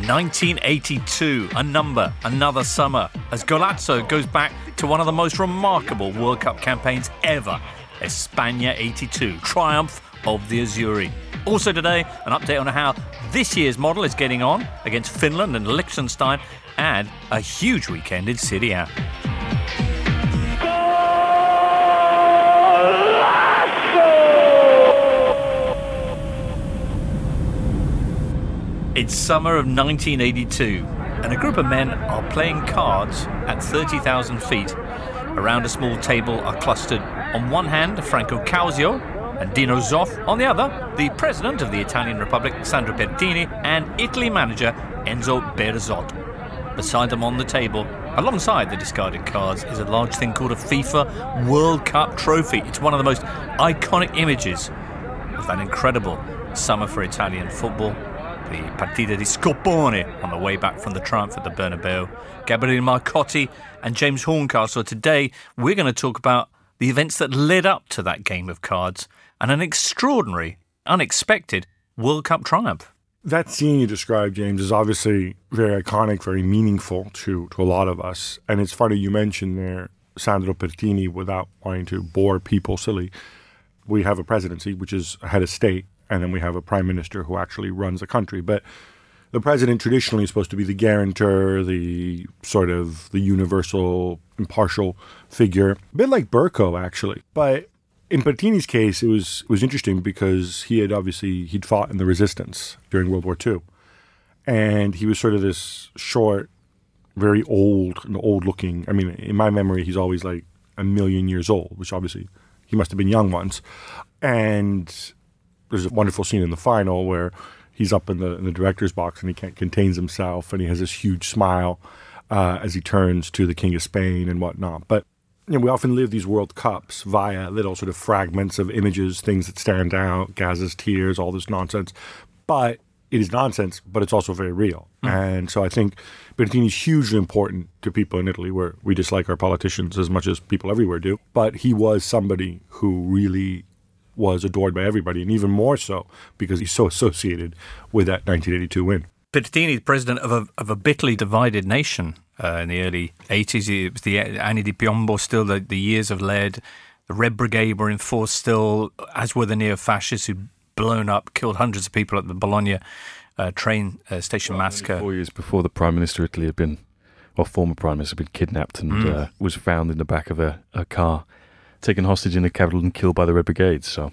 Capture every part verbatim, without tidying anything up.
nineteen eighty-two, a number, another summer, as Golazo goes back to one of the most remarkable World Cup campaigns ever, España eighty-two, triumph of the Azzurri. Also today, an update on how this year's model is getting on against Finland and Liechtenstein, and a huge weekend in Serie A. It's summer of nineteen eighty-two, and a group of men are playing cards at thirty thousand feet. Around a small table are clustered, on one hand, Franco Causio and Dino Zoff, on the other, the president of the Italian Republic, Sandro Pertini, and Italy manager, Enzo Bearzot. Beside them on the table, alongside the discarded cards, is a large thing called a FIFA World Cup trophy. It's one of the most iconic images of that incredible summer for Italian football. The Partita di Scopone on the way back from the triumph at the Bernabeu. Gabriele Marcotti and James Horncastle. Today, we're going to talk about the events that led up to that game of cards and an extraordinary, unexpected World Cup triumph. That scene you described, James, is obviously very iconic, very meaningful to, to a lot of us. And it's funny you mentioned there Sandro Pertini without wanting to bore people silly. We have a presidency, which is a head of state, and then we have a prime minister who actually runs the country. But the president traditionally is supposed to be the guarantor, the sort of the universal, impartial figure. A bit like Berko, actually. But in Pertini's case, it was it was interesting because he had obviously, he'd fought in the resistance during World War Two. And he was sort of this short, very old, old looking. I mean, in my memory, he's always like a million years old, which obviously he must have been young once. And there's a wonderful scene in the final where he's up in the in the director's box and he can't contain himself, and he has this huge smile uh, as he turns to the King of Spain and whatnot. But you know, we often live these World Cups via little sort of fragments of images, things that stand out, Gaz's tears, all this nonsense. But it is nonsense, but it's also very real. Mm. And so I think Pertini is hugely important to people in Italy, where we dislike our politicians as much as people everywhere do. But he was somebody who really was adored by everybody, and even more so because he's so associated with that nineteen eighty-two win. Pertini is president of a, of a bitterly divided nation uh, in the early eighties. It was the Anni di Piombo, still the, the years of lead. The Red Brigade were in force still, as were the neo-fascists who'd blown up, killed hundreds of people at the Bologna uh, train uh, station well, massacre. Four years before the Prime Minister of Italy had been, or former Prime Minister had been kidnapped and mm. uh, was found in the back of a, a car, taken hostage in the capital and killed by the Red Brigade. So,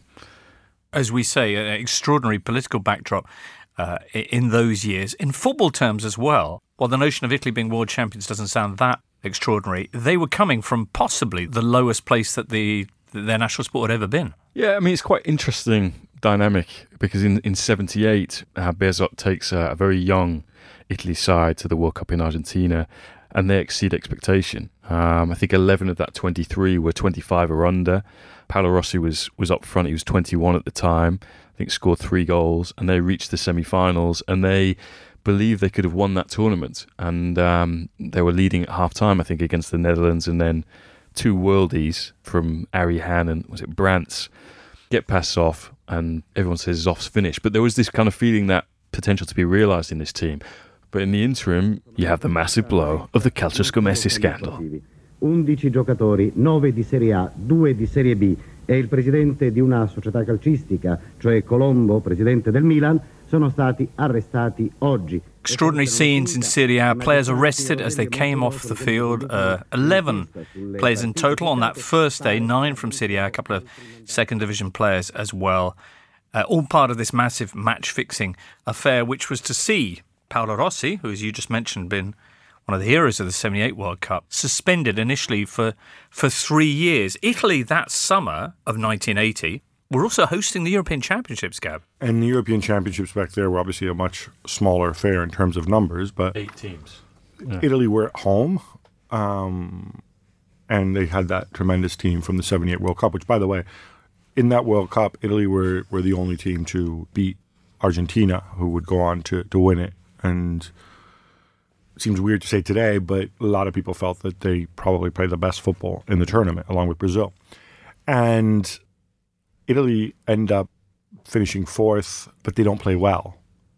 as we say, an extraordinary political backdrop uh, in those years. In football terms as well, while the notion of Italy being world champions doesn't sound that extraordinary, they were coming from possibly the lowest place that the their national sport had ever been. Yeah, I mean, it's quite interesting dynamic because in, in seventy-eight, uh, Bearzot takes a, a very young Italy side to the World Cup in Argentina, and they exceed expectation. Um, I think eleven of that twenty-three were twenty-five or under. Paolo Rossi was was up front. He was twenty-one at the time. I think scored three goals, and they reached the semi-finals, and they believed they could have won that tournament. And um, they were leading at half-time, I think, against the Netherlands, and then two worldies from Ari Han and, was it Brandts, get past Zoff, and everyone says Zoff's finished. But there was this kind of feeling that potential to be realised in this team. But in the interim, you have the massive blow of the Calcioscommessi scandal. undici giocatori, nove di Serie A, due di Serie B e il presidente di una società calcistica, cioè Colombo, presidente del Milan, sono stati arrestati oggi. Extraordinary scenes in Serie A. Players arrested as they came off the field. Uh, eleven players in total on that first day, nine from Serie A, a couple of second division players as well. Uh, all part of this massive match-fixing affair, which was to see Paolo Rossi, who, as you just mentioned, been one of the heroes of the seventy-eight World Cup, suspended initially for, for three years. Italy that summer of nineteen eighty were also hosting the European Championships, Gab. And the European Championships back there were obviously a much smaller affair in terms of numbers, but eight teams. Yeah. Italy were at home, um, and they had that tremendous team from the seventy-eight World Cup, which, by the way, in that World Cup, Italy were, were the only team to beat Argentina, who would go on to, to win it. And it seems weird to say today, but a lot of people felt that they probably played the best football in the tournament, along with Brazil. And Italy end up finishing fourth, but they don't play well.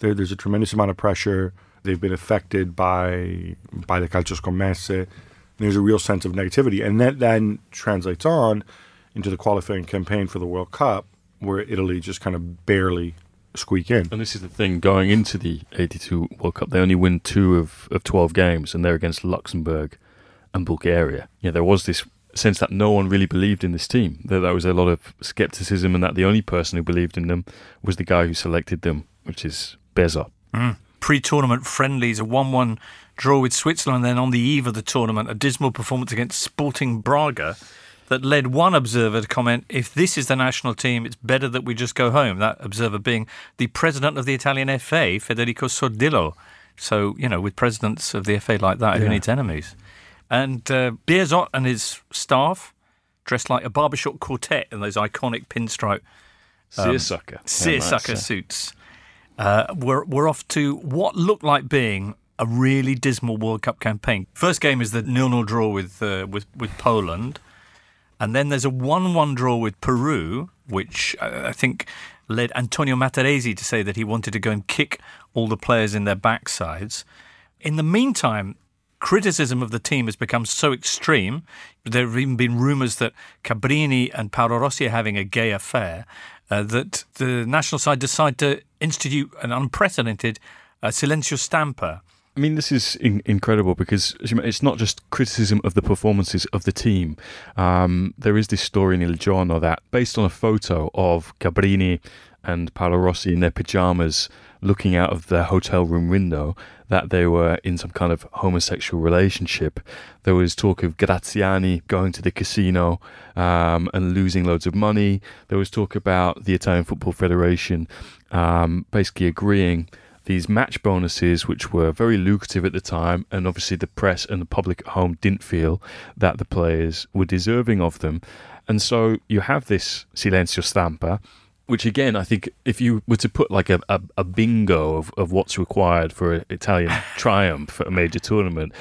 There, there's a tremendous amount of pressure. They've been affected by by the calcioscommesse. There's a real sense of negativity. And that then translates on into the qualifying campaign for the World Cup, where Italy just kind of barely squeak in. And this is the thing, going into the eighty-two World Cup, they only win two of, of twelve games, and they're against Luxembourg and Bulgaria. Yeah, there was this sense that no one really believed in this team. That there was a lot of skepticism, and that the only person who believed in them was the guy who selected them, which is Bezzot. Mm. Pre-tournament friendlies, a one one draw with Switzerland, then on the eve of the tournament, a dismal performance against Sporting Braga that led one observer to comment, if this is the national team, it's better that we just go home. That observer being the president of the Italian F A, Federico Sordillo. So, you know, with presidents of the F A like that, who Yeah. needs enemies? And uh, Bearzot and his staff, dressed like a barbershop quartet in those iconic pinstripe um, Seersucker. seersucker suits, uh, we're, we're off to what looked like being a really dismal World Cup campaign. First game is the nil nil draw with, uh, with, with Poland. And then there's a one one draw with Peru, which uh, I think led Antonio Matarese to say that he wanted to go and kick all the players in their backsides. In the meantime, criticism of the team has become so extreme. There have even been rumours that Cabrini and Paolo Rossi are having a gay affair, uh, that the national side decide to institute an unprecedented uh, Silenzio Stampa. I mean, this is in- incredible because it's not just criticism of the performances of the team. Um, there is this story in Il Giorno that, based on a photo of Cabrini and Paolo Rossi in their pyjamas looking out of their hotel room window, that they were in some kind of homosexual relationship. There was talk of Graziani going to the casino um, and losing loads of money. There was talk about the Italian Football Federation um, basically agreeing these match bonuses, which were very lucrative at the time, and obviously the press and the public at home didn't feel that the players were deserving of them. And so you have this Silenzio Stampa, which again, I think if you were to put like a, a, a bingo of, of what's required for an Italian triumph at a major tournament,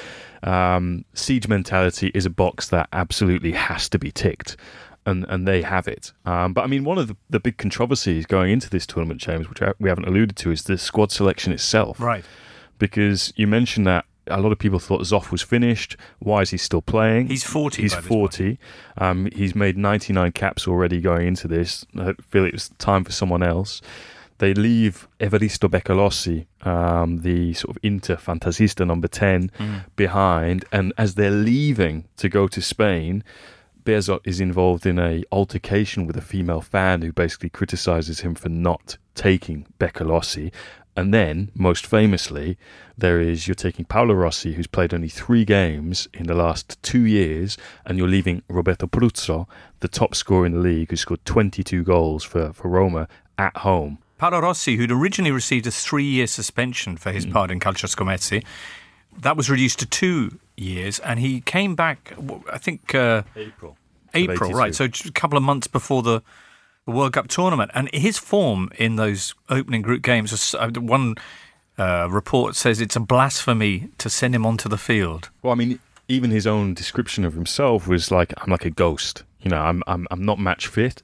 um, siege mentality is a box that absolutely has to be ticked. And and they have it. Um, but I mean, one of the, the big controversies going into this tournament, James, which we haven't alluded to, is the squad selection itself. Right. Because you mentioned that a lot of people thought Zoff was finished. Why is he still playing? He's forty. He's by this forty. Um, he's made ninety-nine caps already going into this. I feel it was time for someone else. They leave Evaristo Beccolossi, um, the sort of Inter Fantasista number ten, mm. behind. And as they're leaving to go to Spain, Bearzot is involved in a altercation with a female fan who basically criticises him for not taking Beccolossi. And then, most famously, there is you're taking Paolo Rossi, who's played only three games in the last two years, and you're leaving Roberto Pruzzo, the top scorer in the league, who scored twenty-two goals for, for Roma at home. Paolo Rossi, who'd originally received a three-year suspension for his mm. part in Calcioscommesse, that was reduced to two years, and he came back, I think... Uh, April. April, right, so just a couple of months before the, the World Cup tournament. And his form in those opening group games, was, uh, one uh, report says it's a blasphemy to send him onto the field. Well, I mean, even his own description of himself was like, I'm like a ghost. You know, I'm I'm I'm not match fit.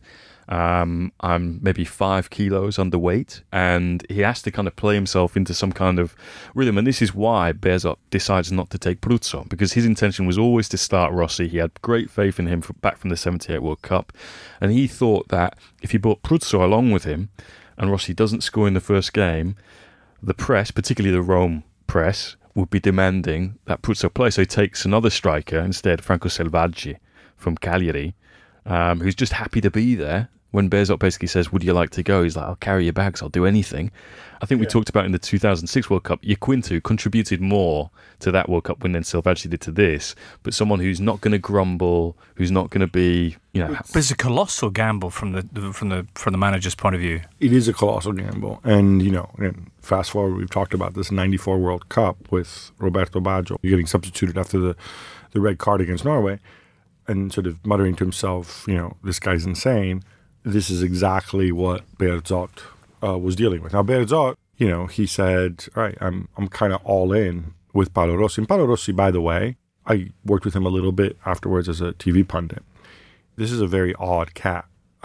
Um, I'm maybe five kilos underweight, and he has to kind of play himself into some kind of rhythm. And this is why Bearzot decides not to take Pruzzo, because his intention was always to start Rossi. He had great faith in him for, back from the seventy-eight World Cup, and he thought that if he brought Pruzzo along with him, and Rossi doesn't score in the first game, the press, particularly the Rome press, would be demanding that Pruzzo play. So he takes another striker instead, Franco Selvaggi from Cagliari, um, who's just happy to be there. When Bearzot basically says, would you like to go? He's like, I'll carry your bags, I'll do anything. I think we yeah. talked about in the two thousand six World Cup, Iaquinta contributed more to that World Cup win than Selvaggi did to this, but someone who's not going to grumble, who's not going to be, you know... But it's a colossal gamble from the from the from the manager's point of view. It is a colossal gamble. And, you know, again, fast forward, we've talked about this ninety-four World Cup with Roberto Baggio getting substituted after the, the red card against Norway and sort of muttering to himself, you know, this guy's insane. This is exactly what Bearzot uh, was dealing with. Now, Bearzot, you know, he said, all right, I'm I'm kind of all in with Paolo Rossi. And Paolo Rossi, by the way, I worked with him a little bit afterwards as a T V pundit. This is a very odd cat.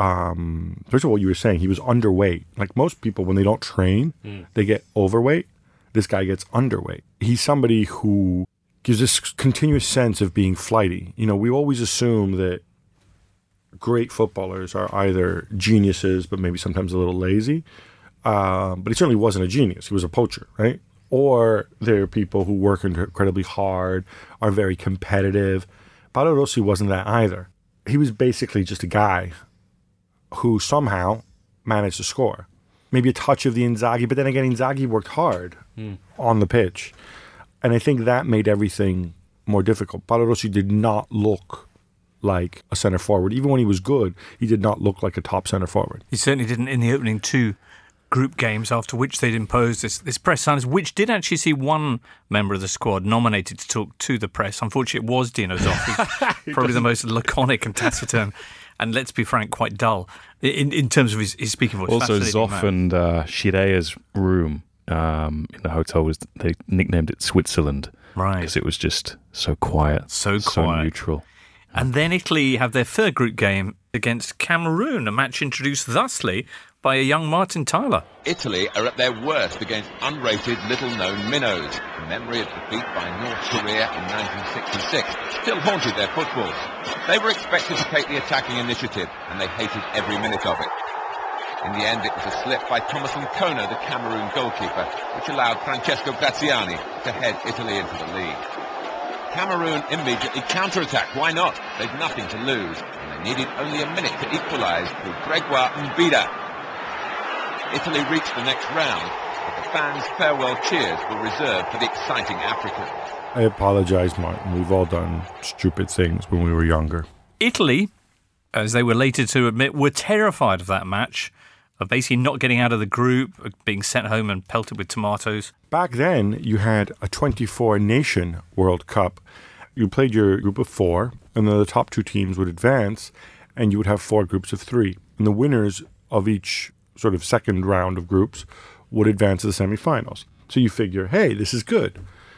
um, first of all, you were saying he was underweight. Like most people, when they don't train, mm. they get overweight. This guy gets underweight. He's somebody who gives this continuous sense of being flighty. You know, we always assume that great footballers are either geniuses, but maybe sometimes a little lazy. Uh, but he certainly wasn't a genius. He was a poacher, right? Or they're people who work incredibly hard, are very competitive. Paolo Rossi wasn't that either. He was basically just a guy who somehow managed to score. Maybe a touch of the Inzaghi, but then again, Inzaghi worked hard mm. on the pitch. And I think that made everything more difficult. Paolo Rossi did not look like a centre forward. Even when he was good, he did not look like a top centre forward. He certainly didn't in the opening two group games, after which they'd imposed this, this press silence, which did actually see one member of the squad nominated to talk to the press. Unfortunately, it was Dino Zoff, probably the most laconic and taciturn, and let's be frank, quite dull in, in terms of his, his speaking voice. Also, Zoff and uh, Shirea's room um, in the hotel, was they nicknamed it Switzerland. Right. Because it was just so quiet. So quiet. So neutral. And then Italy have their third group game against Cameroon, a match introduced thusly by a young Martin Tyler. Italy are at their worst against unrated, little-known minnows. The memory of defeat by North Korea in nineteen sixty-six still haunted their footballs. They were expected to take the attacking initiative, and they hated every minute of it. In the end, it was a slip by Thomas Nkona, the Cameroon goalkeeper, which allowed Francesco Graziani to head Italy into the lead. Cameroon immediately counter-attacked. Why not? They'd nothing to lose, and they needed only a minute to equalise through Gregoire Mbida. Italy reached the next round, but the fans' farewell cheers were reserved for the exciting Africans. I apologise, Martin. We've all done stupid things when we were younger. Italy, as they were later to admit, were terrified of that match, of basically not getting out of the group, of being sent home and pelted with tomatoes. Back then, you had a twenty-four nation World Cup. You played your group of four, and then the top two teams would advance, and you would have four groups of three. And the winners of each sort of second round of groups would advance to the semifinals. So you figure, hey, this is good.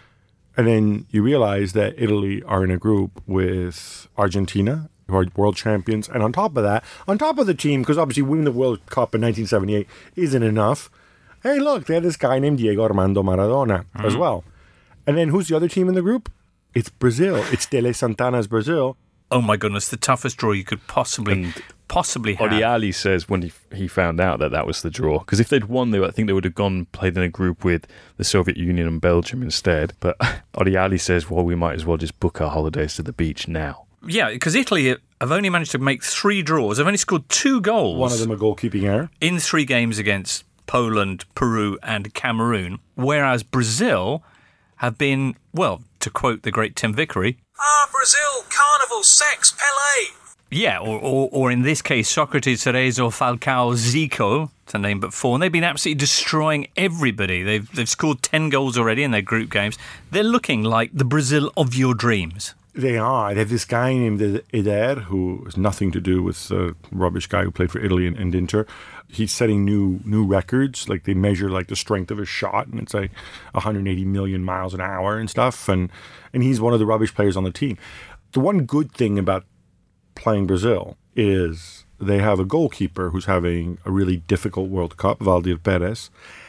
And then you realize that Italy are in a group with Argentina, who are world champions. And on top of that, on top of the team, because obviously winning the World Cup in nineteen seventy-eight isn't enough, hey, look, they had this guy named Diego Armando Maradona mm-hmm. as well. And then who's the other team in the group? It's Brazil. It's Tele Santana's Brazil. Oh, my goodness, the toughest draw you could possibly... And possibly have. Oriali says when he he found out that that was the draw, because if they'd won, they I think they would have gone played in a group with the Soviet Union and Belgium instead. But Oriali says, well, we might as well just book our holidays to the beach now. Yeah, because Italy have only managed to make three draws. They've only scored two goals. One of them a goalkeeping error. In three games against Poland, Peru and Cameroon, whereas Brazil have been, well, to quote the great Tim Vickery, ah, Brazil, carnival, sex, Pelé. Yeah, or, or or in this case, Socrates, Cerezo, Falcao, Zico, to name but four. And they've been absolutely destroying everybody. They've they've scored ten goals already in their group games. They're looking like the Brazil of your dreams. They are. They have this guy named Eder, who has nothing to do with the rubbish guy who played for Italy and, and Inter. He's setting new new records. Like they measure like the strength of his shot, and it's like one hundred eighty million miles an hour and stuff. And and he's one of the rubbish players on the team. The one good thing about playing Brazil is they have a goalkeeper who's having a really difficult World Cup, Valdir Perez,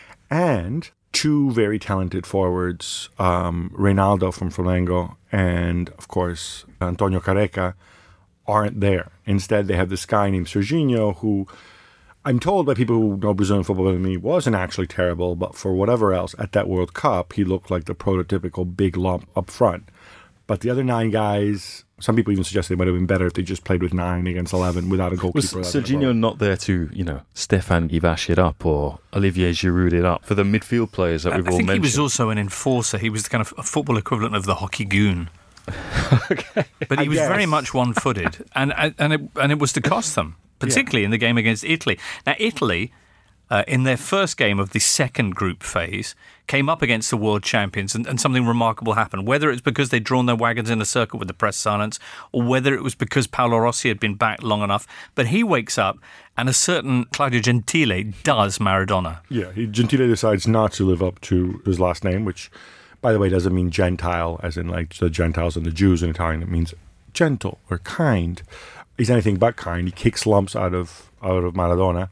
and two very talented forwards, um, Reinaldo from Flamengo and, of course, Antonio Careca, aren't there. Instead, they have this guy named Serginho, who I'm told by people who know Brazilian football better than me wasn't actually terrible, but for whatever else, at that World Cup, he looked like the prototypical big lump up front. But the other nine guys, some people even suggest they might have been better if they just played with nine against eleven without a goalkeeper. Was Serginho not there to, you know, Stefan Ivash it up or Olivier Giroud it up for the midfield players that we've I all think mentioned? He was also an enforcer. He was the kind of a football equivalent of the hockey goon. Okay. But he I was guess. very much one-footed, and and it, and it was to cost them, particularly yeah. in the game against Italy. Now, Italy, uh, in their first game of the second group phase, came up against the world champions, and, and something remarkable happened. Whether it's because they'd drawn their wagons in a circle with the press silence, or whether it was because Paolo Rossi had been back long enough, but he wakes up, and a certain Claudio Gentile does Maradona. Yeah, he, Gentile decides not to live up to his last name, which, by the way, doesn't mean Gentile, as in like the Gentiles and the Jews in Italian. It means gentle or kind. he's anything but kind. He kicks lumps out of out of Maradona.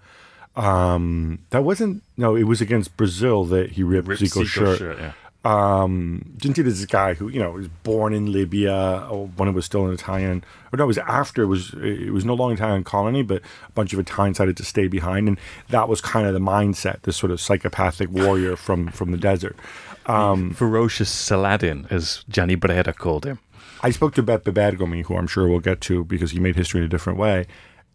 Um, that wasn't no, it was against Brazil that he ripped, ripped Zico's shirt. shirt yeah. Um, Gentile is this guy who, you know, was born in Libya when it was still an Italian, or no, it was after it was, it was no longer an Italian colony, but a bunch of Italians decided to stay behind. And that was kind of the mindset, this sort of psychopathic warrior from, from the desert. Um, Ferocious Saladin, as Gianni Brera called him. I spoke to Beppe Bergomi, who I'm sure we'll get to because he made history in a different way.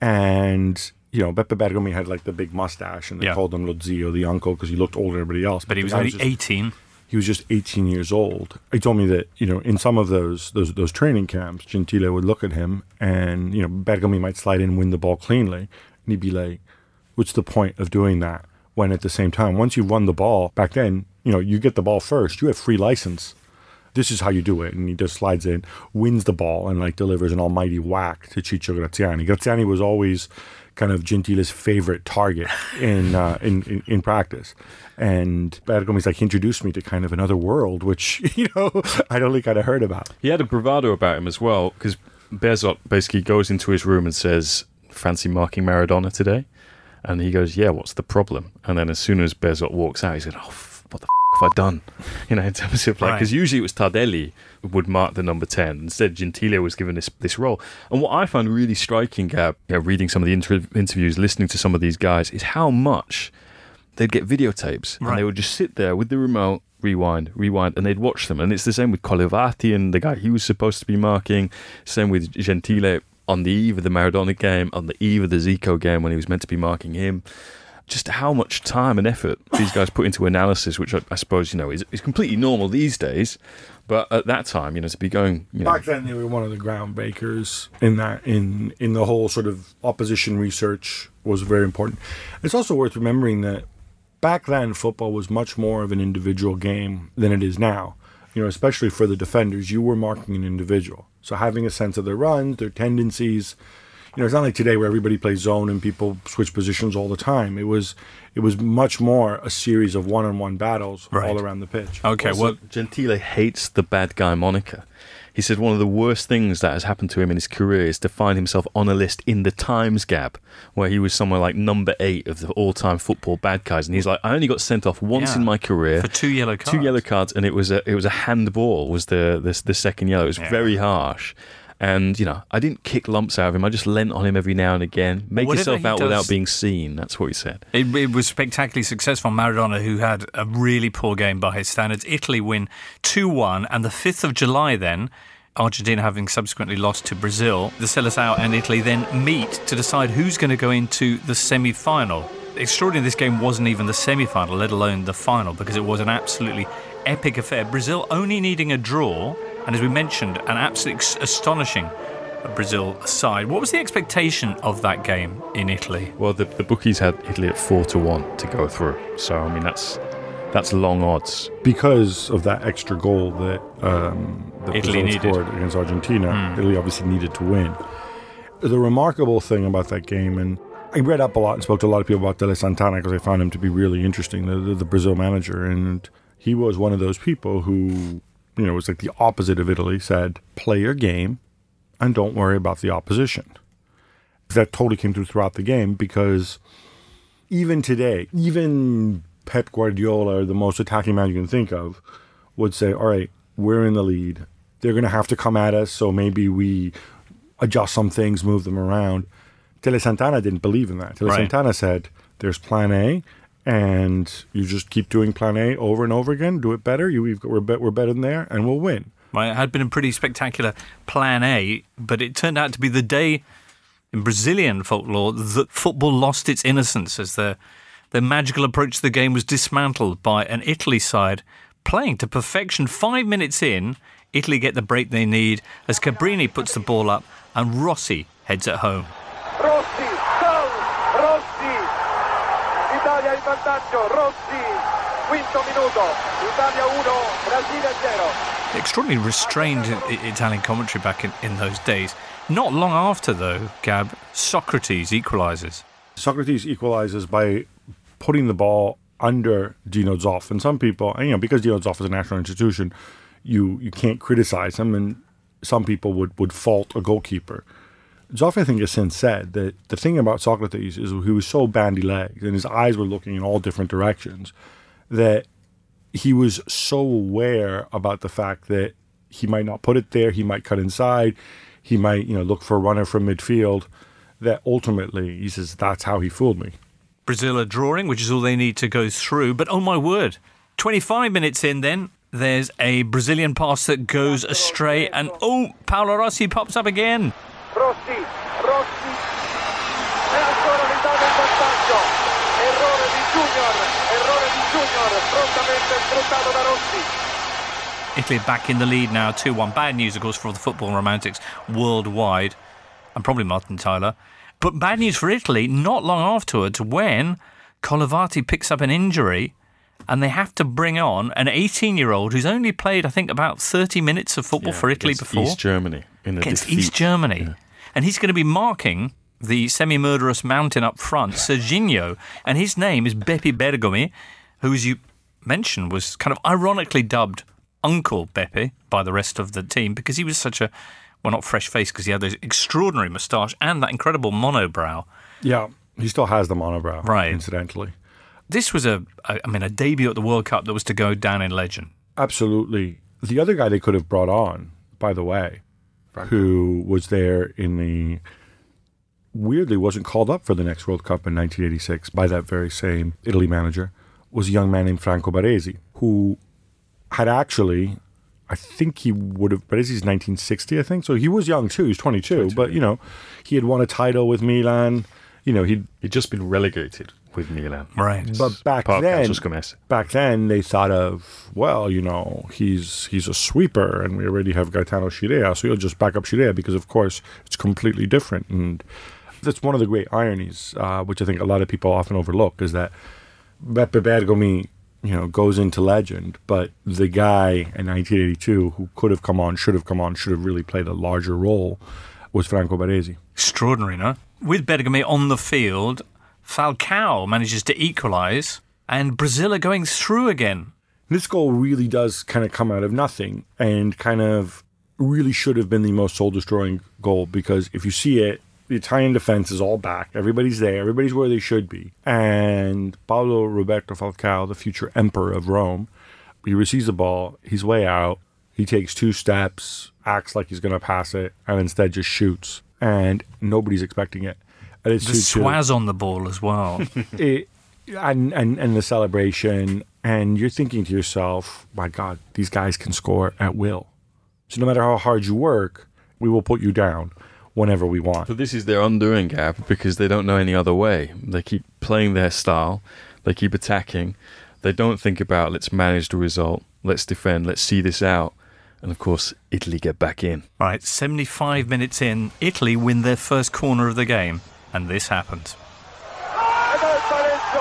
And, you know, Beppe Bergomi had like the big mustache and they yeah. called him Lo Zio, the uncle, because he looked older than everybody else. But, but he was only just, eighteen. He was just eighteen years old. He told me that, you know, in some of those those those training camps, Gentile would look at him and, you know, Bergomi might slide in and win the ball cleanly. And he'd be like, what's the point of doing that? When at the same time, once you've won the ball, back then, you know, you get the ball first. You have free license. This is how you do it. And he just slides in, wins the ball, and like delivers an almighty whack to Ciccio Graziani. Graziani was always kind of Gentile's favorite target in, uh, in, in in practice. And Bergomi's like, he introduced me to kind of another world, which, you know, I'd only kind of heard about. He had a bravado about him as well, because Bearzot basically goes into his room and says, fancy marking Maradona today? And he goes, yeah, what's the problem? And then as soon as Bearzot walks out, he said, oh, f- what the f*** have I done? You know, in terms of like, because right. usually it was Tardelli would mark the number ten. Instead, Gentile was given this this role. And what I found really striking, Gab, you know, reading some of the inter- interviews, listening to some of these guys, is how much they'd get videotapes. Right. And they would just sit there with the remote, rewind, rewind, and they'd watch them. And it's the same with Colevati and the guy he was supposed to be marking. Same with Gentile on the eve of the Maradona game, on the eve of the Zico game when he was meant to be marking him. Just how much time and effort these guys put into analysis, which I, I suppose, you know, is, is completely normal these days. But at that time, you know, to be going... You know, back then, they were one of the groundbreakers in that, in, in the whole sort of opposition research was very important. It's also worth remembering that back then, football was much more of an individual game than it is now. You know, especially for the defenders, you were marking an individual. So having a sense of their runs, their tendencies... You know, it's not like today where everybody plays zone and people switch positions all the time. It was it was much more a series of one-on-one battles right. all around the pitch. Okay, also, well, Gentile hates the bad guy moniker. He said one of the worst things that has happened to him in his career is to find himself on a list in the Times Gap, where he was somewhere like number eight of the all-time football bad guys. And he's like, I only got sent off once yeah. in my career. For two yellow cards. Two yellow cards, and it was a, it was a handball was the, the, the second yellow. It was yeah. very harsh. And, you know, I didn't kick lumps out of him. I just leant on him every now and again. Make Whatever yourself out does, without being seen. That's what he said. It, it was spectacularly successful. Maradona, who had a really poor game by his standards. Italy win two one. And the fifth of July then, Argentina having subsequently lost to Brazil, the Seleção and Italy then meet to decide who's going to go into the semi-final. Extraordinary, this game wasn't even the semi-final, let alone the final, because it was an absolutely epic affair. Brazil only needing a draw... And as we mentioned, an absolutely astonishing Brazil side. What was the expectation of that game in Italy? Well, the, the bookies had Italy at four to one to go through. So, I mean, that's that's long odds. Because of that extra goal that, um, that Italy Brazil needed. scored against Argentina, mm. Italy obviously needed to win. The remarkable thing about that game, and I read up a lot and spoke to a lot of people about Tele Santana because I found him to be really interesting, the, the, the Brazil manager. And he was one of those people who... you know, it was like the opposite of Italy, said, play your game and don't worry about the opposition. That totally came through throughout the game because even today, even Pep Guardiola, the most attacking man you can think of, would say, all right, we're in the lead. They're going to have to come at us, so maybe we adjust some things, move them around. Tele Santana didn't believe in that. Tele right. Santana said, there's plan A, and you just keep doing plan A over and over again, do it better, you, we've, we're, be, we're better than there, and we'll win. Well, it had been a pretty spectacular plan A, but it turned out to be the day in Brazilian folklore that football lost its innocence as the, the magical approach to the game was dismantled by an Italy side playing to perfection. Five minutes in, Italy get the break they need as Cabrini puts the ball up and Rossi heads it home. Rossi, goal! Rossi! Italia in vantaggio, Rossi! Quinto minuto, Italia uno, Brasile zero. Extraordinarily restrained Italian commentary back in, in those days. Not long after, though, Gab, Socrates equalises. Socrates equalises by putting the ball under Dino Zoff. And some people, you know, because Dino Zoff is a national institution, you, you can't criticize him, and some people would, would fault a goalkeeper. Zoff, I think, has since said that the thing about Socrates is he was so bandy-legged and his eyes were looking in all different directions that he was so aware about the fact that he might not put it there, he might cut inside, he might, you know, look for a runner from midfield, that ultimately, he says, that's how he fooled me. Brazil are drawing, which is all they need to go through. But oh my word, twenty-five minutes in then, there's a Brazilian pass that goes astray, and oh, Paolo Rossi pops up again. Rossi, Rossi, e ancora l'Italia in vantaggio. Errore di Junior, errore di Junior, prontamente sfruttato da Rossi. Italy back in the lead now, two one. Bad news, of course, for the football romantics worldwide, and probably Martin Tyler. But bad news for Italy not long afterwards when Colivati picks up an injury and they have to bring on an eighteen-year-old who's only played, I think, about thirty minutes of football Yeah, for Italy against before. East Germany. In a Against defeat. East Germany. Yeah. And he's going to be marking the semi-murderous mountain up front, Serginho, and his name is Beppe Bergomi, who, as you mentioned, was kind of ironically dubbed Uncle Beppe by the rest of the team because he was such a, well, not fresh face because he had this extraordinary moustache and that incredible monobrow. Yeah, he still has the monobrow, Right. incidentally. This was a, a, I mean, a debut at the World Cup that was to go down in legend. Absolutely. The other guy they could have brought on, by the way, who was there in the, weirdly wasn't called up for the next World Cup in nineteen eighty-six by that very same Italy manager, was a young man named Franco Baresi, who had actually, I think he would have, Baresi's nineteen sixty, I think, so he was young too, he's twenty-two, twenty-two, but, you know, he had won a title with Milan, you know, he'd... He'd just been relegated with Milan. Right. But back Part of then, Calcio Scommesse. back then they thought of, well, you know, he's he's a sweeper, and we already have Gaetano Scirea, so you'll just back up Scirea because, of course, it's completely different. And that's one of the great ironies, uh, which I think a lot of people often overlook, is that Beppe Bergomi, you know, goes into legend, but the guy in nineteen eighty-two who could have come on, should have come on, should have really played a larger role was Franco Baresi. Extraordinary, no? With Bergomi on the field, Falcao manages to equalise, and Brazil are going through again. This goal really does kind of come out of nothing and kind of really should have been the most soul-destroying goal, because if you see it, the Italian defense is all back. Everybody's there. Everybody's where they should be. And Paolo Roberto Falcao, the future emperor of Rome, he receives the ball. He's way out. He takes two steps, acts like he's going to pass it, and instead just shoots. And nobody's expecting it. And it's The swaz on the ball as well. it, and, and, and the celebration. And you're thinking to yourself, my God, these guys can score at will. So no matter how hard you work, we will put you down whenever we want. But this is their undoing, Gab, because they don't know any other way. They keep playing their style. They keep attacking. They don't think about, let's manage the result. Let's defend. Let's see this out. And, of course, Italy get back in. Right, seventy-five minutes in, Italy win their first corner of the game. And this happens. Ed è il pareggio.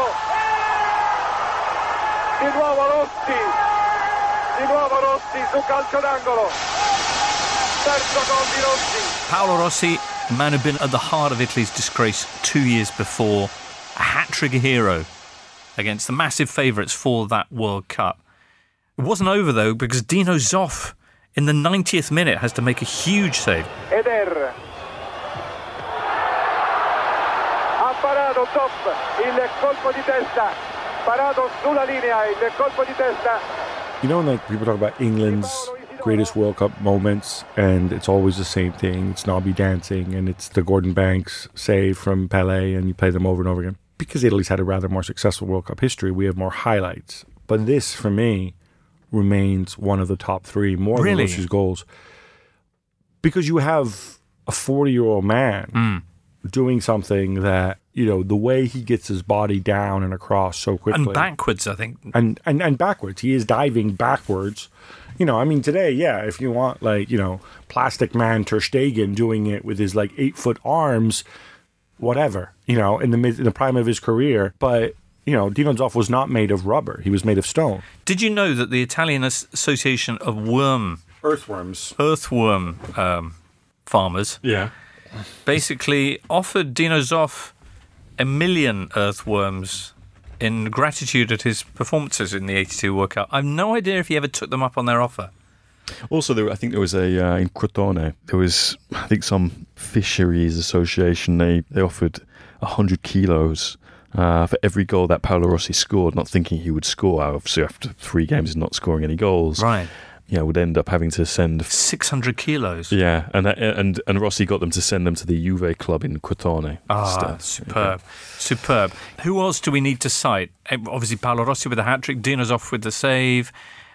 Di nuovo Rossi. Di nuovo Rossi su calcio d'angolo. Terzo gol di Rossi. Paolo Rossi, a man who'd been at the heart of Italy's disgrace two years before, a hat-trick hero against the massive favourites for that World Cup. It wasn't over, though, because Dino Zoff, in the ninetieth minute, has to make a huge save. Eder. Ha parato Zoff, il colpo di testa. Parato sulla linea, il colpo di testa. You know, like people talk about England's greatest World Cup moments, and it's always the same thing. It's Nobby dancing, and it's the Gordon Banks save from Pelé, and you play them over and over again. Because Italy's had a rather more successful World Cup history, we have more highlights. But this, for me, remains one of the top three, more Really? than Rossi's goals. Because you have a forty-year-old man Mm. doing something that, you know, the way he gets his body down and across so quickly. And backwards, I think. And, and and backwards. He is diving backwards. You know, I mean, today, yeah, if you want, like, you know, Plastic Man Ter Stegen doing it with his, like, eight-foot arms, whatever, you know, in the mid, in the prime of his career. But, you know, Dino Zoff was not made of rubber. He was made of stone. Did you know that the Italian As- Association of Worm, Earthworms. earthworm um, farmers Yeah. basically offered Dino Zoff a million earthworms in gratitude at his performances in the eighty-two World Cup. I have no idea if he ever took them up on their offer. Also, there, I think there was a, uh, in Crotone, there was, I think, some Fisheries Association, they, they offered one hundred kilos uh, for every goal that Paolo Rossi scored, not thinking he would score. Obviously, after three games and not scoring any goals. Right. Yeah, would end up having to send six hundred kilos. Yeah, and and and Rossi got them to send them to the Juve club in Crotone. Ah, instead. superb, yeah. superb. Who else do we need to cite? Obviously, Paolo Rossi with the hat trick, Dino Zoff with the save.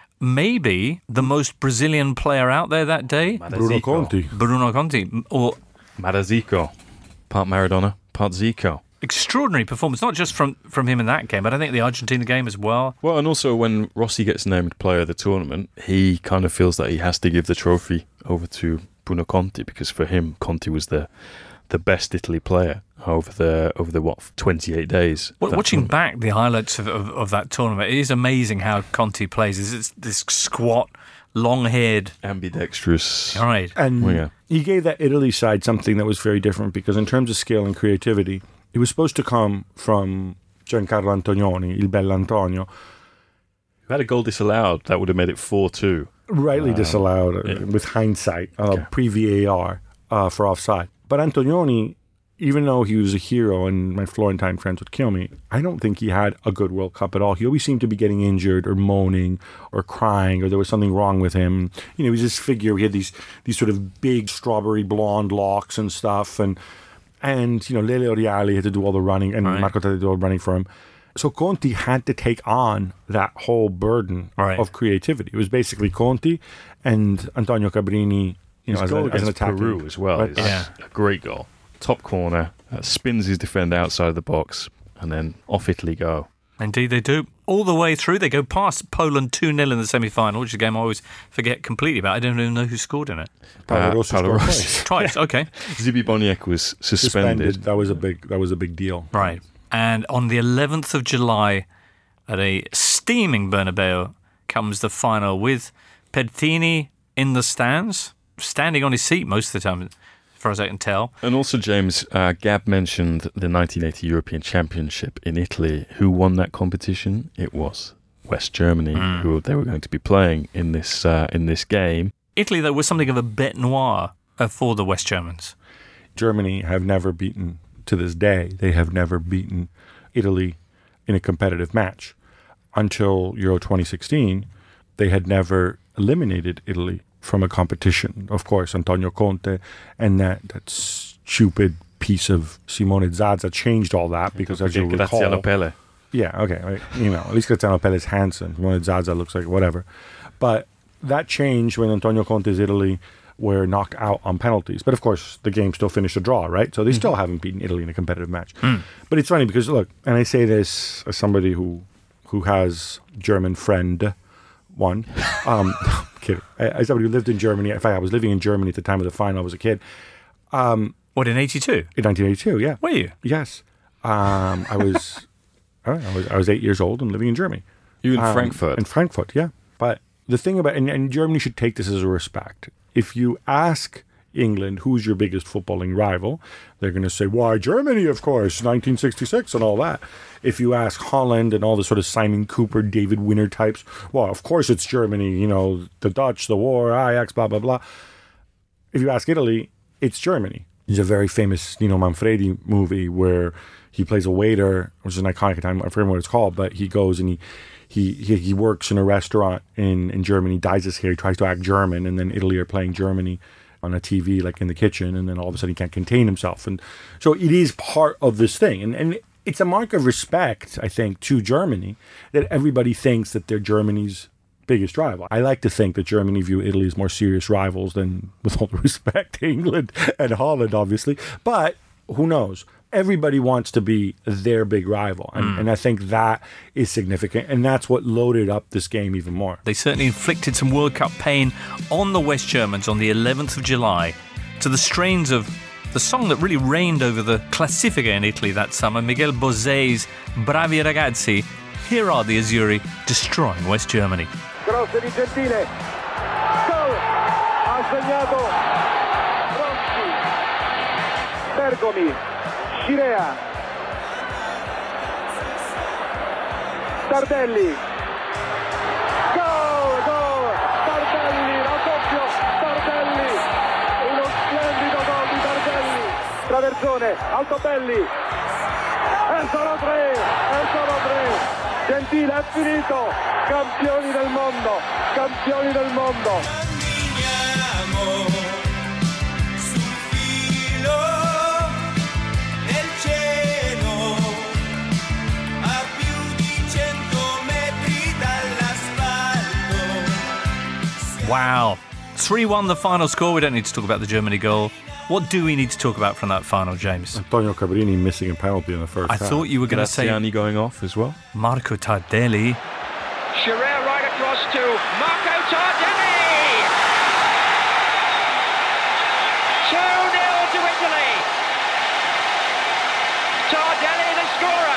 Maybe the most Brazilian player out there that day, Bruno Conti. Bruno Conti, or Marazico, part Maradona, part Zico. Extraordinary performance, not just from, from him in that game, but I think the Argentina game as well. Well, and also when Rossi gets named player of the tournament, he kind of feels that he has to give the trophy over to Bruno Conti, because for him, Conti was the the best Italy player over the over the what twenty-eight days. Well, watching tournament. back the highlights of, of, of that tournament, it is amazing how Conti plays. It's this squat, long-haired, ambidextrous. All right, and well, yeah. he gave that Italy side something that was very different, because in terms of scale and creativity, it was supposed to come from Giancarlo Antonioni, Il Bell'Antonio. Who had a goal disallowed, that would have made it four two. Rightly um, disallowed, uh, yeah. with hindsight, uh, okay. pre-V A R uh, for offside. But Antonioni, even though he was a hero and my Florentine friends would kill me, I don't think he had a good World Cup at all. He always seemed to be getting injured or moaning or crying, or there was something wrong with him. You know, he was this figure. He had these these sort of big strawberry blonde locks and stuff, and And, you know, Lele Oriali had to do all the running, and right. Marco Tati did all the running for him. So Conti had to take on that whole burden right. of creativity. It was basically Conti and Antonio Cabrini, you know, his as, goal a, as an against attacker. Peru as well. Right. Yeah. A great goal. Top corner, uh, spins his defender outside of the box, and then off Italy go. Indeed they do. All the way through, they go past Poland two nil in the semi-final, which is a game I always forget completely about. I don't even know who scored in it. Paolo Rossi uh, scored twice. Twice, okay. Zibi Boniek was suspended. suspended. That was a big. That was a big deal. Right. And on the eleventh of July, at a steaming Bernabeu, comes the final with Pertini in the stands, standing on his seat most of the time, as far as I can tell. And also, James, uh, Gab mentioned the nineteen eighty European Championship in Italy. Who won that competition? It was West Germany, mm. who they were going to be playing in this uh, in this game. Italy, though, was something of a bête noire uh, for the West Germans. Germany have never beaten, to this day, they have never beaten Italy in a competitive match. Until Euro twenty sixteen, they had never eliminated Italy from a competition. Of course, Antonio Conte and that, that stupid piece of Simone Zaza changed all that, because as you recall... Graziano Pelle. Yeah, okay. Right, you know, at least Graziano Pelle is handsome. Simone Zaza looks like whatever. But that changed when Antonio Conte's Italy were knocked out on penalties. But of course, the game still finished a draw, right? So they mm-hmm. still haven't beaten Italy in a competitive match. Mm. But it's funny because, look, and I say this as somebody who who has German friend, one. Um, I'm kidding. As somebody who lived in Germany, in fact, I was living in Germany at the time of the final. I was a kid. Um, what, in eighty-two? In nineteen eighty-two, yeah. Were you? Yes. Um, I was, I, don't know, I was I was eight years old and living in Germany. You in um, Frankfurt? In Frankfurt, yeah. But the thing about, and, and Germany should take this as a respect. If you ask England, who's your biggest footballing rival, they're going to say, why, Germany, of course, nineteen sixty-six and all that. If you ask Holland and all the sort of Simon Cooper, David Winner types, well, of course it's Germany, you know, the Dutch, the war, Ajax, blah, blah, blah. If you ask Italy, it's Germany. There's a very famous Nino Manfredi movie where he plays a waiter, which is an iconic time, I forget what it's called, but he goes and he He, he he works in a restaurant in, in Germany, dyes his hair, he tries to act German, and then Italy are playing Germany on a T V, like in the kitchen, and then all of a sudden he can't contain himself. And so it is part of this thing. And, and it's a mark of respect, I think, to Germany, that everybody thinks that they're Germany's biggest rival. I like to think that Germany view Italy as more serious rivals than, with all the respect, England and Holland, obviously. But who knows? Everybody wants to be their big rival. And, mm. and I think that is significant. And that's what loaded up this game even more. They certainly inflicted some World Cup pain on the West Germans on the eleventh of July to the strains of the song that really reigned over the Classifica in Italy that summer, Miguel Bosé's Bravi Ragazzi. Here are the Azzurri destroying West Germany. Cross di Gentile. Goal! Ha segnato Rossi. Bergomi. Scirea, Tardelli, gol, gol, Tardelli, raddoppio, Tardelli, uno splendido gol di Tardelli. traversone, Altobelli, e sono tre, e sono tre. Gentile, è finito, campioni del mondo, campioni del mondo. Wow. three one the final score. We don't need to talk about the Germany goal. What do we need to talk about from that final, James? Antonio Cabrini missing a penalty in the first I half. thought you were going to say Graziani going off as well. Marco Tardelli. Scherer right across to Marco Tardelli! two nil to Italy! Tardelli the scorer!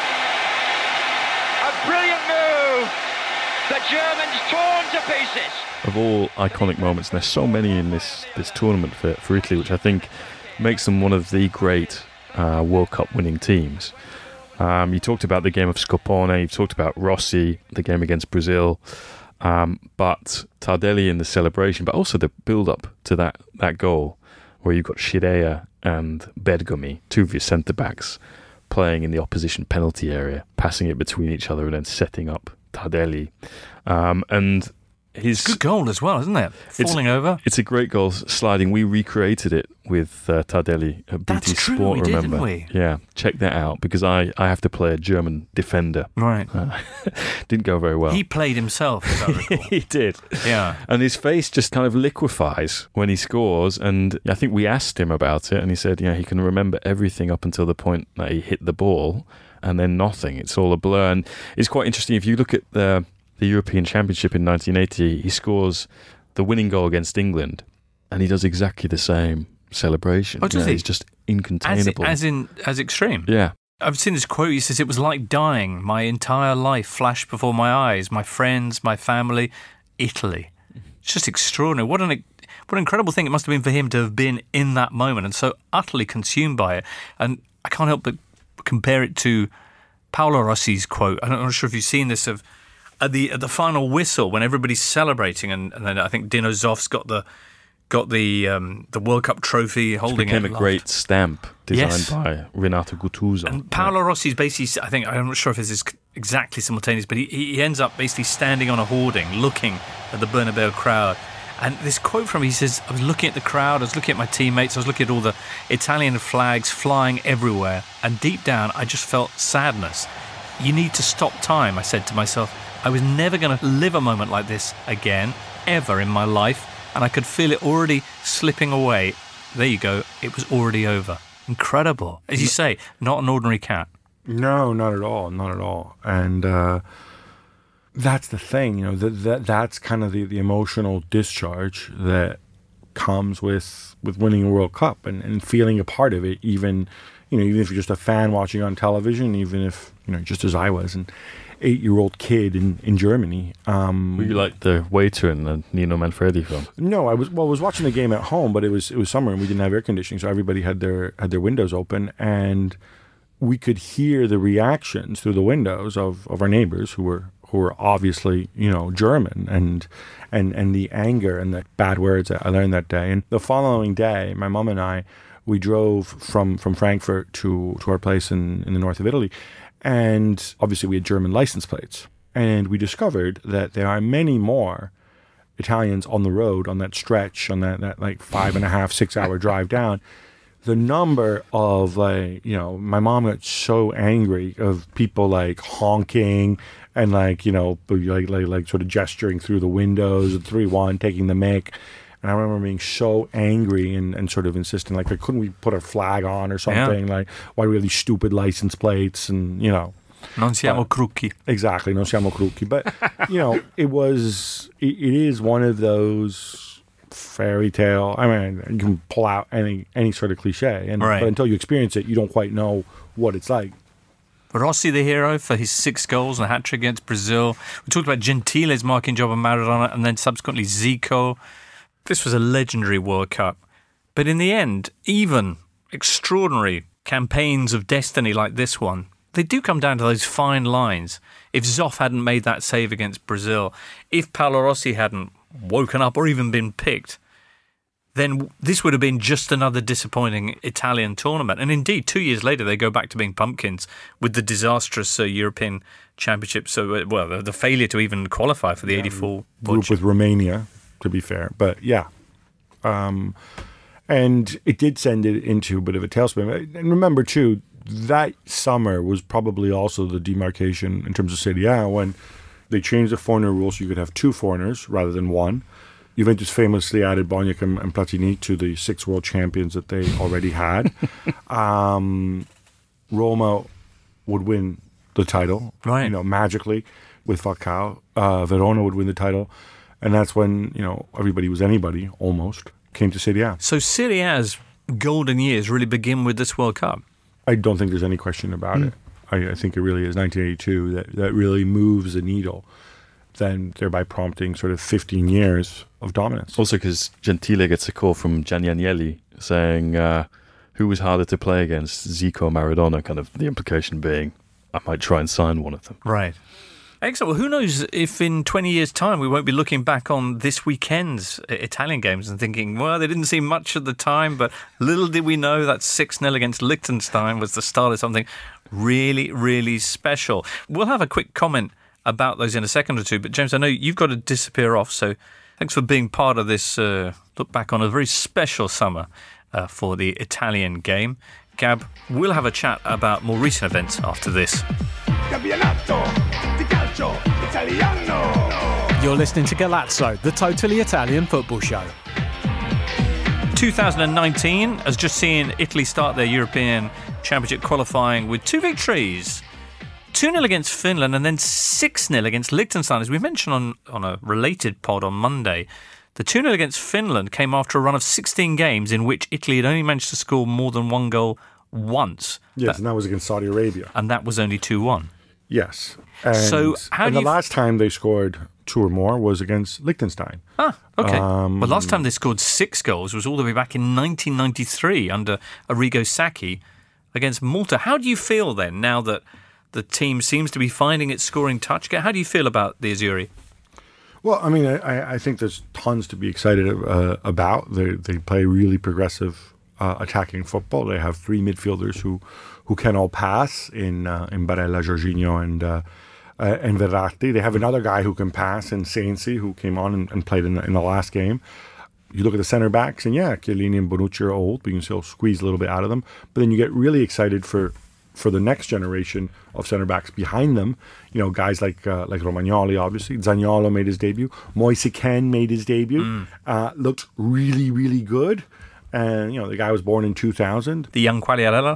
A brilliant move! The Germans torn to pieces! Of all iconic moments, and there's so many in this, this tournament for, for Italy, which I think makes them one of the great uh, World Cup winning teams. Um, you talked about the game of Scopone, you talked about Rossi, the game against Brazil, um, but Tardelli in the celebration, but also the build-up to that, that goal, where you've got Scirea and Bergomi, two of your centre-backs, playing in the opposition penalty area, passing it between each other and then setting up Tardelli. Um, and his Good goal as well, isn't it? Falling it's, over. It's a great goal, sliding. We recreated it with uh, Tardelli at B T That's true, Sport, we did, remember? didn't we? Yeah, check that out, because I, I have to play a German defender. Right. Uh, didn't go very well. He played himself, as I recall. He did. Yeah. And his face just kind of liquefies when he scores, and I think we asked him about it, and he said, yeah, he can remember everything up until the point that he hit the ball, and then nothing. It's all a blur. And it's quite interesting, if you look at the... the European Championship in nineteen eighty, he scores the winning goal against England, and he does exactly the same celebration. Oh, does yeah, he? He's just As, incontainable. as in, as extreme. yeah. I've seen this quote. He says, it was like dying. My entire life flashed before my eyes. My friends, my family, Italy. It's just extraordinary. What an what an incredible thing it must have been for him to have been in that moment and so utterly consumed by it. And I can't help but compare it to Paolo Rossi's quote. I'm not sure if you've seen this of at the at the final whistle when everybody's celebrating, and, and then I think Dino Zoff's got the got the um, the World Cup trophy, holding it became it. a aloft. great stamp designed Yes. by Renato Guttuso. And Paolo Rossi's basically, I think, I'm not sure if this is exactly simultaneous, but he, he ends up basically standing on a hoarding, looking at the Bernabeu crowd. And this quote from him, he says, I was looking at the crowd, I was looking at my teammates, I was looking at all the Italian flags flying everywhere. And deep down, I just felt sadness. You need to stop time, I said to myself. I was never going to live a moment like this again, ever in my life. And I could feel it already slipping away. There you go. It was already over. Incredible. As you say, not an ordinary cat. No, not at all, not at all. And uh, that's the thing, you know, that, that that's kind of the, the emotional discharge that comes with with winning a World Cup and, and feeling a part of it, even, you know, even if you're just a fan watching on television, even if, you know, just as I was, an eight-year-old kid in, in Germany. Um, Were you like the waiter in the Nino Manfredi film? No, I was well. I was watching the game at home, but it was it was summer and we didn't have air conditioning, so everybody had their had their windows open, and we could hear the reactions through the windows of, of our neighbors who were who were obviously, you know, German, and and and the anger and the bad words that I learned that day. And the following day, my mom and I, we drove from, from Frankfurt to, to our place in, in the north of Italy, and obviously we had German license plates. And we discovered that there are many more Italians on the road on that stretch, on that, that like five and a half, six hour drive down. The number of, like, you know, my mom got so angry of people like honking and like, you know, like like, like sort of gesturing through the windows, three one, taking the mic. And I remember being so angry and, and sort of insisting, like, couldn't we put a flag on or something? Yeah. Like, why do we have these stupid license plates? And, you know. Non siamo uh, crucchi. Exactly, non siamo crucchi. But, you know, it was, it, it is one of those fairy tale, I mean, you can pull out any any sort of cliche. And, right. But until you experience it, you don't quite know what it's like. Rossi, the hero, for his six goals and a hat-trick against Brazil. We talked about Gentile's marking job on Maradona, and then subsequently Zico. This was a legendary World Cup. But in the end, even extraordinary campaigns of destiny like this one, they do come down to those fine lines. If Zoff hadn't made that save against Brazil, if Paolo Rossi hadn't woken up or even been picked, then this would have been just another disappointing Italian tournament. And indeed, two years later, they go back to being pumpkins with the disastrous uh, European Championship. So, uh, well, the, the failure to even qualify for the yeah, eighty-four group with Romania, to be fair. But yeah. Um, and it did send it into a bit of a tailspin. And remember, too, that summer was probably also the demarcation in terms of Serie A when they changed the foreigner rules so you could have two foreigners rather than one. Juventus famously added Boniek and, and Platini to the six world champions that they already had. um, Roma would win the title, right? You know, magically with Falcao. Uh, Verona would win the title, and that's when you know everybody was anybody almost came to Serie A. So Serie A's golden years really begin with this World Cup. I don't think there's any question about mm. it. I, I think it really is nineteen eighty-two that that really moves the needle. Then thereby prompting sort of fifteen years of dominance. Also because Gentile gets a call from Gianni Agnelli saying uh, who was harder to play against, Zico or Maradona, kind of the implication being I might try and sign one of them. Right. Excellent. Well, who knows if in twenty years' time we won't be looking back on this weekend's Italian games and thinking, well, they didn't seem much at the time, but little did we know that six nil against Liechtenstein was the start of something really, really special. We'll have a quick comment about those in a second or two, but James, I know you've got to disappear off, so thanks for being part of this uh, look back on a very special summer uh, for the Italian game. Gab, we'll have a chat about more recent events after this. You're listening to Galazzo, the totally Italian football show. two thousand nineteen has just seen Italy start their European Championship qualifying with two victories. two nil against Finland and then six nil against Liechtenstein. As we mentioned on, on a related pod on Monday, the two nil against Finland came after a run of sixteen games in which Italy had only managed to score more than one goal once. Yes, that, and that was against Saudi Arabia. And that was only two one. Yes. And, so how and do the you last time they scored two or more was against Liechtenstein. Ah, okay. Um, well, last time they scored six goals was all the way back in nineteen ninety-three under Arrigo Sacchi against Malta. How do you feel then, now that the team seems to be finding its scoring touch? How do you feel about the Azzurri? Well, I mean, I, I think there's tons to be excited uh, about. They they play really progressive uh, attacking football. They have three midfielders who, who can all pass in uh, in Barella, Jorginho, and uh, uh, and Verratti. They have another guy who can pass in Sensi, who came on and, and played in the, in the last game. You look at the center backs, and yeah, Chiellini and Bonucci are old, but you can still squeeze a little bit out of them. But then you get really excited for. for the next generation of center backs behind them, you know, guys like uh, like Romagnoli, obviously. Zaniolo made his debut. Moise Kean made his debut. Mm. Uh, looked really, really good. And, you know, the guy was born in two thousand. The young Quagliarella.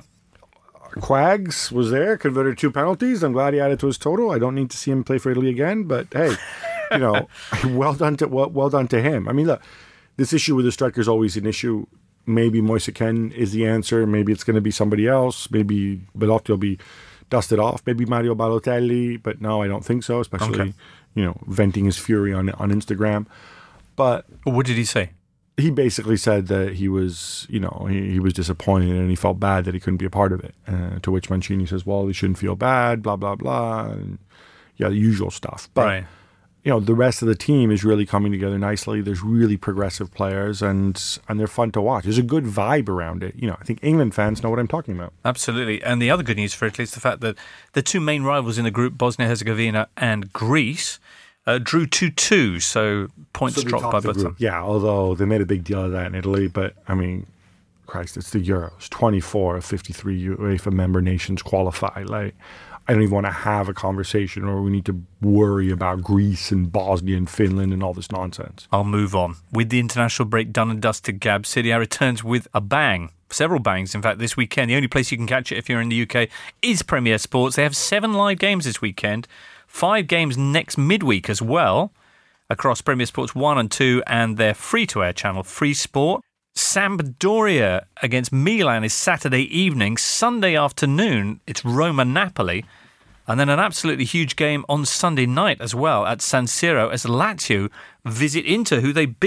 Quags was there, converted two penalties. I'm glad he added to his total. I don't need to see him play for Italy again, but hey, you know, well done to well, well done to him. I mean, look, this issue with the striker is always an issue. Maybe Moise Kean is the answer. Maybe it's going to be somebody else. Maybe Belotti will be dusted off. Maybe Mario Balotelli. But no, I don't think so, especially, okay. you know, venting his fury on on Instagram. But what did he say? He basically said that he was, you know, he, he was disappointed and he felt bad that he couldn't be a part of it. Uh, to which Mancini says, well, he shouldn't feel bad, blah, blah, blah. And yeah, the usual stuff. But, right. you know, the rest of the team is really coming together nicely. There's really progressive players and and they're fun to watch. There's a good vibe around it. You know, I think England fans know what I'm talking about. Absolutely. And the other good news for Italy is the fact that the two main rivals in the group, Bosnia-Herzegovina and Greece, uh, drew two two, so points so dropped by both of them. Yeah, although they made a big deal of that in Italy. But, I mean, Christ, it's the Euros. twenty-four of fifty-three UEFA member nations qualify. Like, I don't even want to have a conversation or we need to worry about Greece and Bosnia and Finland and all this nonsense. I'll move on. With the international break done and dusted, Gab, Serie A returns with a bang. Several bangs, in fact, this weekend. The only place you can catch it if you're in the U K is Premier Sports. They have seven live games this weekend. Five games next midweek as well across Premier Sports one and two and their free-to-air channel, Free Sport. Sampdoria against Milan is Saturday evening. Sunday afternoon, it's Roma-Napoli. And then an absolutely huge game on Sunday night as well at San Siro as Lazio visit Inter, who they beat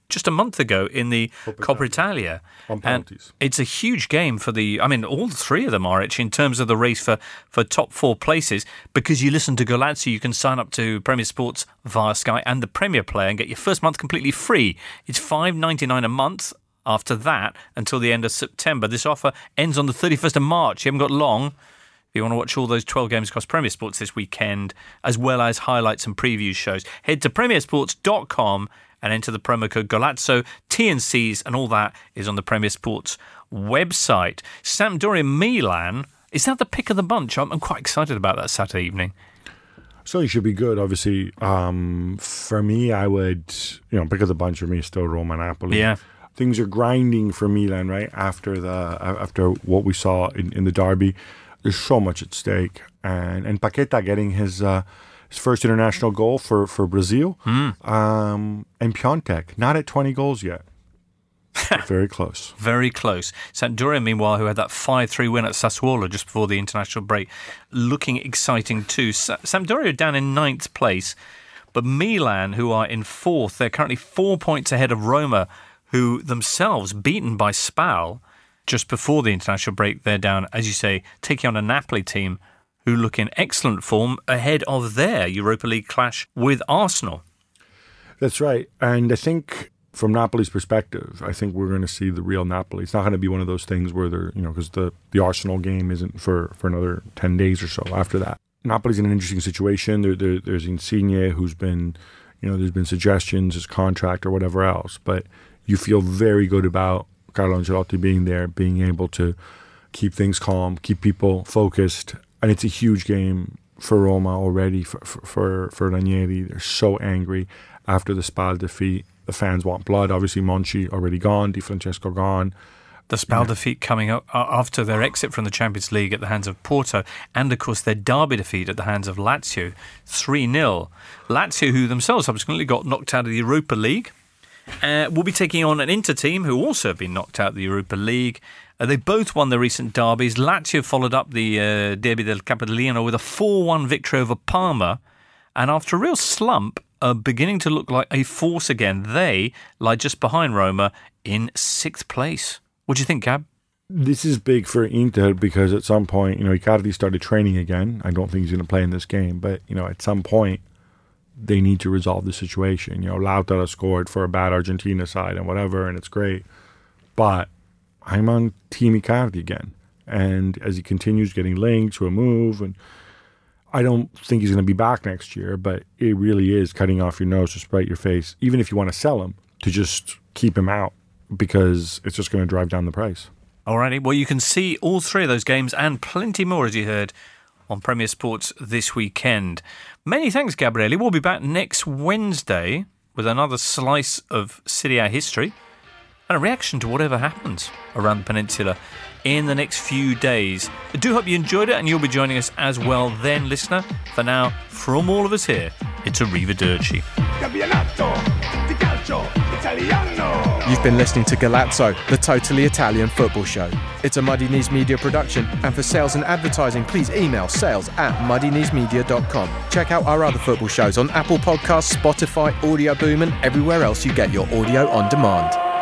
just a month ago in the Coppa Italia. On penalties. And it's a huge game for the, I mean, all three of them are actually in terms of the race for, for top four places. Because you listen to Golazzo, you can sign up to Premier Sports via Sky and the Premier Player and get your first month completely free. It's five pounds ninety-nine a month after that until the end of September. This offer ends on the thirty-first of March. You haven't got long. If you want to watch all those twelve games across Premier Sports this weekend, as well as highlights and preview shows, head to premier sports dot com and enter the promo code Golazzo. T and C's and all that is on the Premier Sports website. Sampdoria Milan, is that the pick of the bunch? I'm, I'm quite excited about that Saturday evening. So it should be good, obviously. Um, for me, I would, you know, pick of the bunch for me is still Roma Napoli. Yeah. Things are grinding for Milan, right? After the after what we saw in, in the derby. There's so much at stake. And and Paqueta getting his uh, his first international goal for, for Brazil. Mm. Um, and Piontek, not at twenty goals yet. Very close. Very close. Sampdoria, meanwhile, who had that five three win at Sassuolo just before the international break, looking exciting too. Sa- Sampdoria are down in ninth place, but Milan, who are in fourth, they're currently four points ahead of Roma, who themselves beaten by Spal just before the international break. They're down, as you say, taking on a Napoli team who look in excellent form ahead of their Europa League clash with Arsenal. That's right. And I think from Napoli's perspective, I think we're going to see the real Napoli. It's not going to be one of those things where they're, you know, because the, the Arsenal game isn't for, for another ten days or so after that. Napoli's in an interesting situation. There, there, there's Insigne, who's been, you know, there's been suggestions, his contract or whatever else. But you feel very good about Carlo Ancelotti being there, being able to keep things calm, keep people focused. And it's a huge game for Roma already, for, for, for, for Ranieri. They're so angry after the Spal defeat. The fans want blood. Obviously, Monchi already gone, Di Francesco gone. The Spal yeah. defeat coming up after their exit from the Champions League at the hands of Porto, and of course their derby defeat at the hands of Lazio, three nil. Lazio, who themselves subsequently got knocked out of the Europa League, uh, will be taking on an Inter team who also have been knocked out of the Europa League. Uh, they both won their recent derbies. Lazio followed up the uh, Derby del Capitolino with a four one victory over Parma, and after a real slump, are beginning to look like a force again. They lie just behind Roma in sixth place. What do you think, Gab? This is big for Inter because at some point, you know, Icardi started training again. I don't think he's going to play in this game, but, you know, at some point, they need to resolve the situation. You know, Lautaro scored for a bad Argentina side and whatever, and it's great. But I'm on Team Icardi again. And as he continues getting linked to a move, and I don't think he's going to be back next year, but it really is cutting off your nose to spite your face, even if you want to sell him, to just keep him out, because it's just going to drive down the price. Alrighty, well, you can see all three of those games and plenty more, as you heard, on Premier Sports this weekend. Many thanks, Gabriele. We'll be back next Wednesday with another slice of Serie A history and a reaction to whatever happens around the peninsula in the next few days. I do hope you enjoyed it, and you'll be joining us as well then, listener. For now, from all of us here, it's Arrivederci. You've been listening to Golazzo, the totally Italian football show. It's a Muddy Knees Media production, and for sales and advertising, please email sales at muddy knees media dot com. Check out our other football shows on Apple Podcasts, Spotify, Audio Boom, and everywhere else you get your audio on demand.